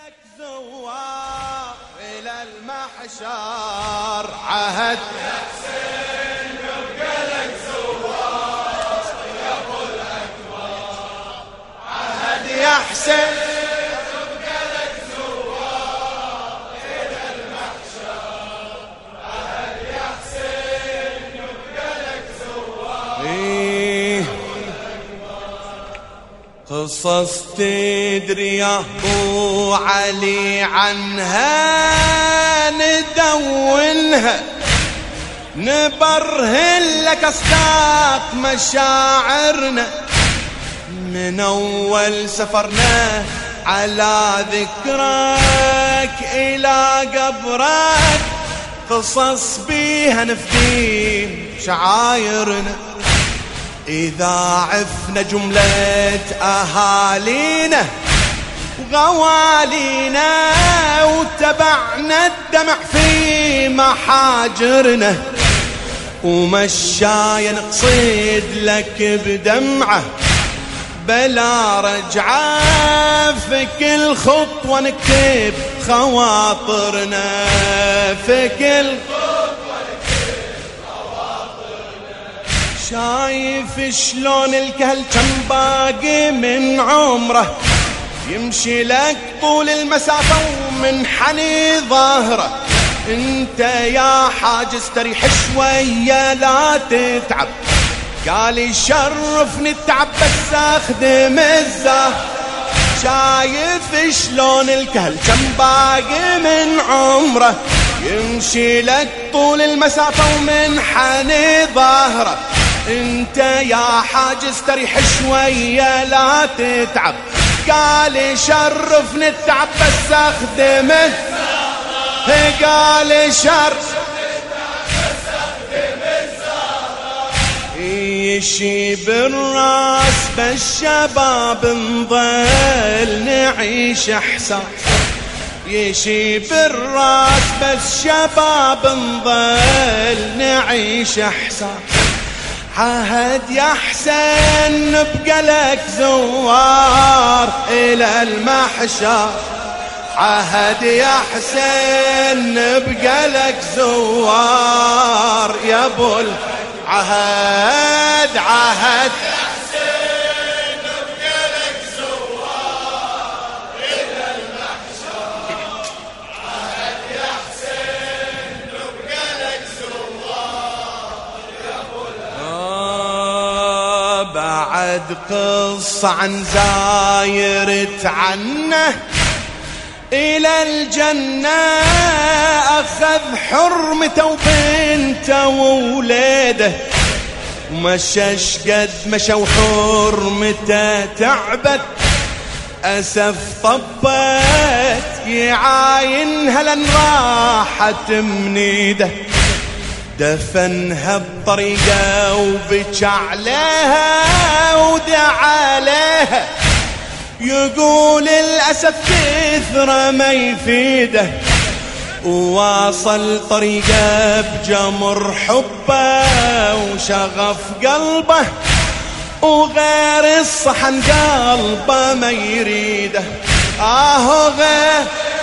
زوار إلى المحشر عهد يا حسين يبقى لك زوار يا أبو الأكبر عهد يا حسين يبقى لك زوار إلى المحشر عهد يا حسين يبقى لك زوار قصص تدري يا أبو علي عنها ندونها نبرهن لك أصداق مشاعرنا من أول سفرنا على ذكرك إلى قبرك قصص بيها نفدي شعايرنا إذا عفنا جملة أهالينا وغوالينا وتبعنا الدمع في محاجرنا ومشايا نقصد لك بدمعة بلا رجعة في كل خطوة نكتب خواطرنا في كل شايف شلون الكهل كم باقي من عمره يمشي لك طول المسافة ومنحني ظهره انت يا حاج استريح شوية لا تتعب قال يشرفني التعب بس اخدم الزهر شايف شلون الكهل كم باقي من عمره يمشي لك طول المسافة ومنحني ظهره انت يا حاج استريح شوية لا تتعب قال شرفني التعب بس اخدمه قال شرفني التعب بس اخدمه يشيب الراس بالشباب نظل نعيش احساس يشيب الراس بالشباب نظل نعيش احساس عهد يا حسين نبقى لك زوار إلى المحشر عهد يا حسين نبقى لك زوار يا أبو العهد عهد يا حسين نبقى لك زوار إلى المحشر عهد يا حسين نبقى لك زوار يا أبو بعد قصة عن زاير عنه إلى الجنة أخذ حرمته وبنته وولده ومشاش قد مشى وحرمته تعبت أسف طبت يعاينها لن راحت من ايده دفنها بطريقة وبكى عليها ودعا عليها يقول الأسف كثر ما يفيده وواصل طريقه بجمر حبه وشغف قلبه وغير الصحن قلبه ما يريده غير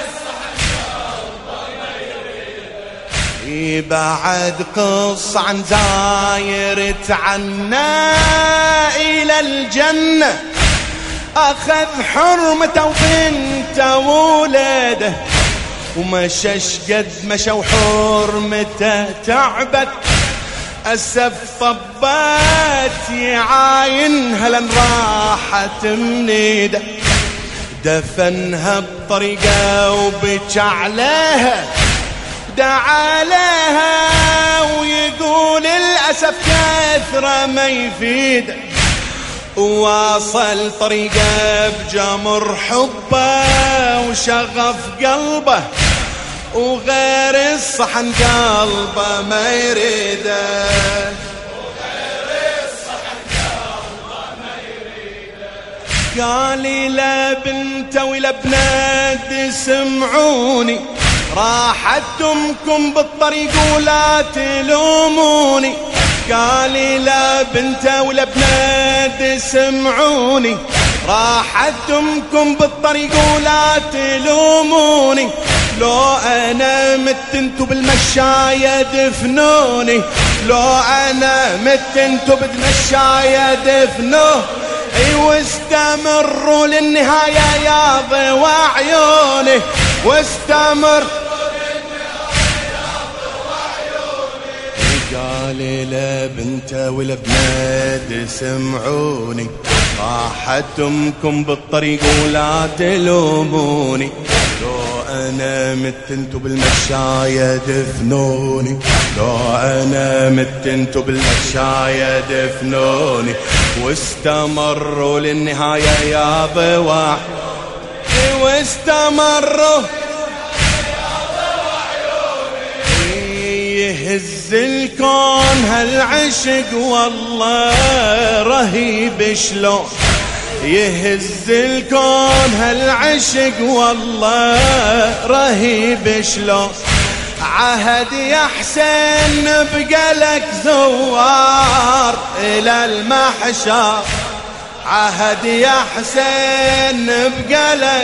بعد قص عن زاير عنا إلى الجنة أخذ حرمته وبنته وولده ومشاش قد مشى وحرمته تعبت أسف طبت يعاينها لن راحت من ايده دفنها بطريقة وبكى عليها دعا لها ويقول الأسف كثر ما يفيده وواصل طريقه بجمر حبه وشغف قلبه وغير الصحن قلبه ما يريده قالي لا بنت ولا بنات سمعوني راحت أمكم بالطريق ولا تلوموني قالي لا بنت ولا بنات سمعوني راحت أمكم بالطريق ولا تلوموني، لو أنا مت انتو بالمشاية دفنوني، لو أنا مت انتو بالمشاية دفنوني، واستمروا للنهاية يا ضوى عيوني، واستمر قال لا بنت ولا بنات سمعوني، راحت أمكم بالطريق ولا تلوموني، لو أنا مت انتو بالمشاية دفنوني، لو أنا مت انتو بالمشاية دفنوني، واستمروا للنهاية يا ضوى، واستمروا يهز الكون هالعشق والله رهيب شلون، يهز الكون هالعشق والله رهيب شلون، عهد يا حسين نبقى لك زوار إلى المحشر، عهد يا حسين نبقى لك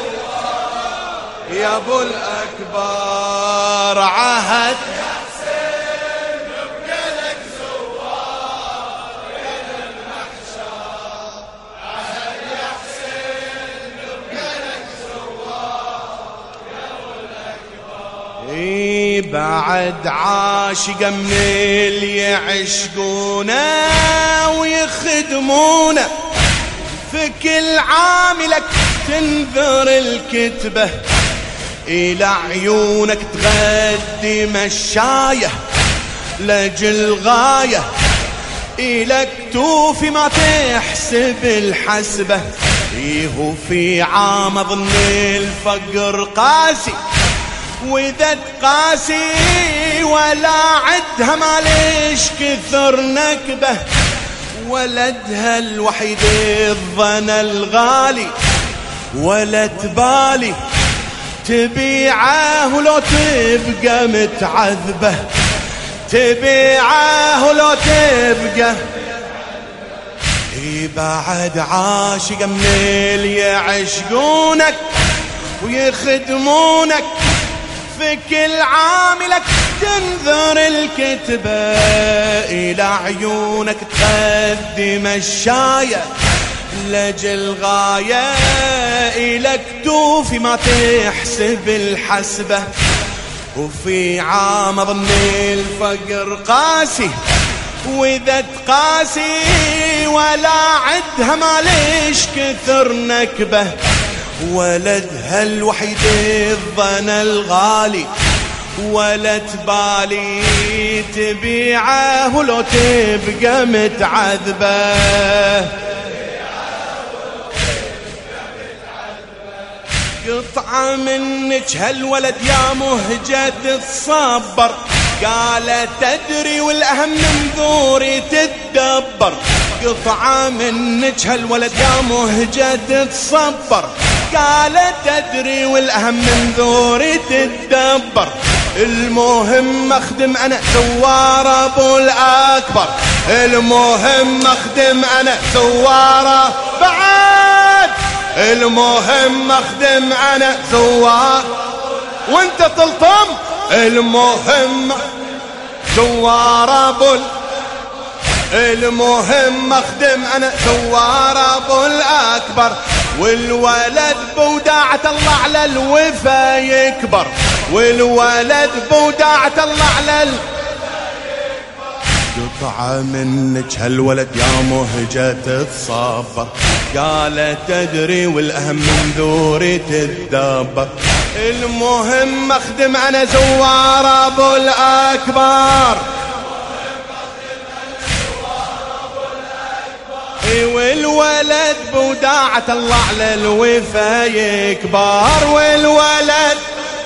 يا ابو الاكبر، عهد يا حسين نبقى لك زوار الى المحشر، عهد يا حسين نبقى لك زوار يا ابو الاكبر. بعد عاشقه من اللي يعشقونا ويخدمونا، في كل عام لك تنذر الكتبه، إلى عيونك تغدي مشاية لجل غاية، إلك توفي ما تحسب الحسبة، إيه في عام أظن الفقر قاسي، وإذا تقاسي ولا عدها ماليش كثر نكبة، ولدها الوحيد الظن الغالي ولا تبالي، تبيعه ولو تبقى متعذبة، تبيعه ولو تبقى. بعد عاشق من اللي يعشقونك ويخدمونك، في كل عام لك تنذر الكتبة، إلى عيونك تقدم الشاية لجل غاية، إلك توفي ما تحسب الحسبة، وفي عام أظن الفقر قاسي، وإذا تقاسي ولا عدها ماليش كثر نكبة، ولدها الوحيد الظن الغالي ولا تبالي، تبيعه ولو تبقى متعذبة، قطعة منك هالولد يا مهجة تتصبر، قال تدري والأهم من ذوري تتدبر، قطعة منك هالولد يا مهجة تتصبر، قال تدري والأهم من ذوري تتدبر، المهم أخدم أنا زوار أبو الأكبر، المهم أخدم أنا زوار بعد، المهم أخدم أنا زوار وانت تلطم، المهم زوار أبو، المهم أخدم أنا زوار أبو الأكبر، والولد بوداعة الله على الوفا يكبر، والولد بوداعة الله على قطعة منك هالولد يا مهجة تتصبر، قال تدري والأهم من ذوري تتدبر، المهم أخدم أنا زوار أبو الأكبر، والولد بوداعة الله على الوفا يكبر، والولد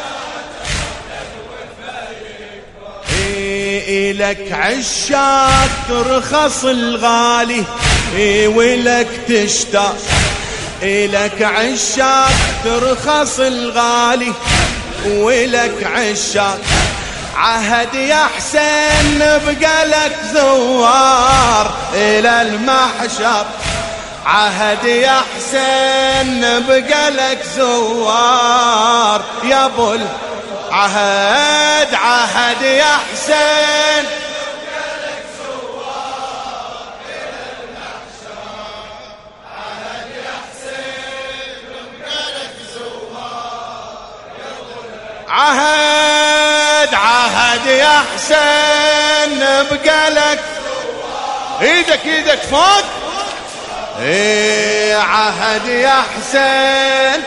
إلك عشاق ترخص الغالي، ولك تشتاق، إلك عشاق ترخص الغالي، ولك عشاق، عهد يا حسين نبقى لك زوار إلى المحشر، عهد يا حسين نبقى لك زوار يا ابو العهد. عهد يا حسين نبقى لك زوار الى المحشر. عهد يا حسين نبقى لك زوار يا ابو العهد. عهد يا حسين نبقى لك زوار. ايدك فوق. ايه عهد يا حسين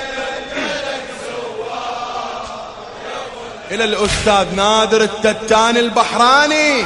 الى الاستاذ نادر التتاني البحراني.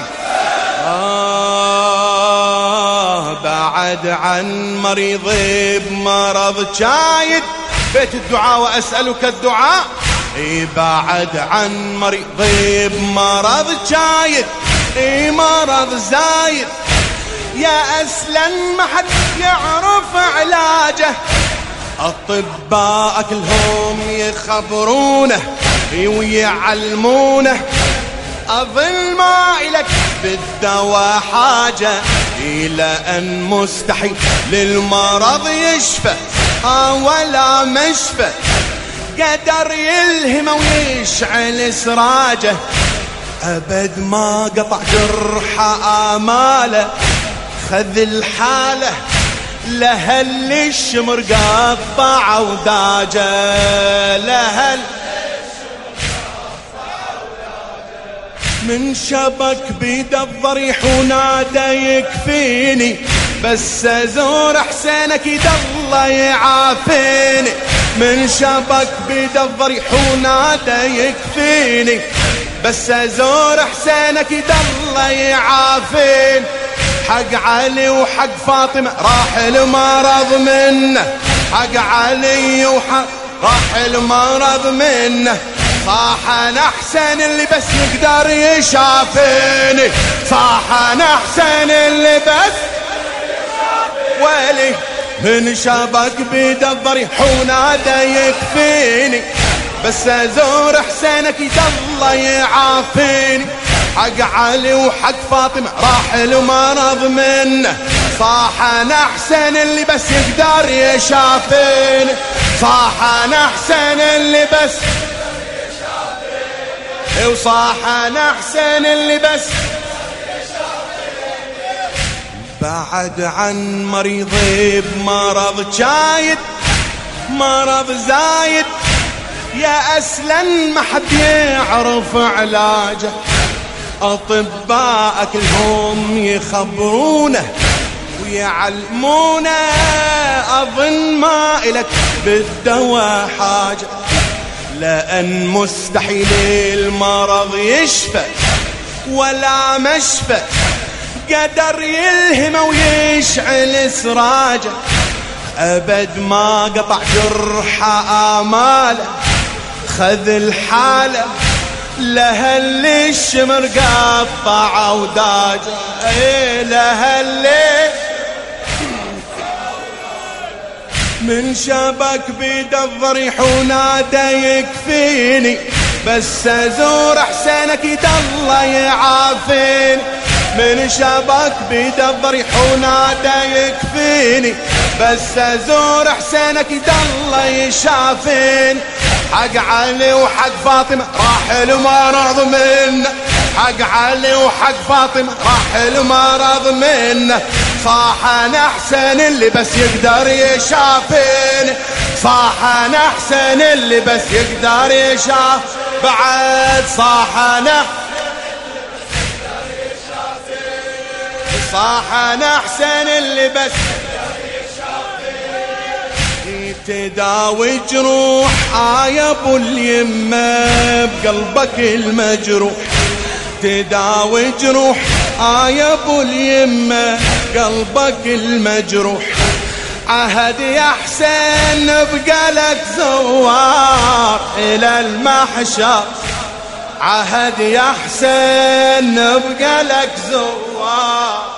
بعد عن مريضي بمرض جايد بيت الدعاء واسالك الدعاء. بعد عن مريضي بمرض جايد مرض زايد يا أسلم ما حد يعرف علاجه. أطباء كلهم يخبرونه ويعلمونه أظن ما إلك بالدواء حاجة إلى أن مستحيل للمرض يشفى ولا مشفى. قدر يلهم ويشعل سراجه أبد ما قطع جرح آماله. خذ الحالة لهل الشمر قطع وداجه. لهل من شبك بيد الضريح ونادى يكفيني بس ازور حسينك يد الله يعافيني. من شبك بيد الضريح ونادى يكفيني بس ازور حسينك يد الله يعافيني. حق علي وحق فاطمة راح المرض منه. حق علي وحق راح المرض منه. صاح انا حسين اللي بس يقدر يشافيني. صاح انا حسين اللي بس ويلي من شبك بيد الضريح ونادى يكفيني بس ازور حسينك يد الله يعافيني. حق علي وحق فاطمة راح المرض منه. صاح انا حسين اللي بس يقدر يشافيني. صاح انا حسين اللي بس يشافيني. وصاح انا حسين اللي بس بعد عن مريضي بمرض جايد مرض زايد يا أسلم ما حد يعرف علاجه. أطباء كلهم يخبرونه ويعلمونه أظن ما إلك بالدواء حاجة لأن مستحيل المرض يشفى ولا مشفى. قدر يلهم ويشعل سراجه أبد ما قطع جرح آماله. خذ الحالة لهل الشمر قطع وداجه. لهل من شبك بيد الضريح ونادى يكفيني بس ازور حسينك يد الله يعافيني. من شبك بيد الضريح ونادى يكفيني بس ازور حسينك يد الله يشافيني. حق علي وحق فاطمة راح المرض منه. حق علي وحق فاطمة راح المرض منه. صاح انا حسين اللي بس يقدر يشافيني. صاح انا حسين اللي بس يقدر يشاف. بعد صاح انا صاح انا حسين اللي بس تداوي جروح يا ابو اليمه بقلبك المجروح. تداوي جروح يا ابو اليمه قلبك المجروح. عهد يا حسين نبقى لك زوار الى المحشر. عهد يا حسين نبقى لك زوار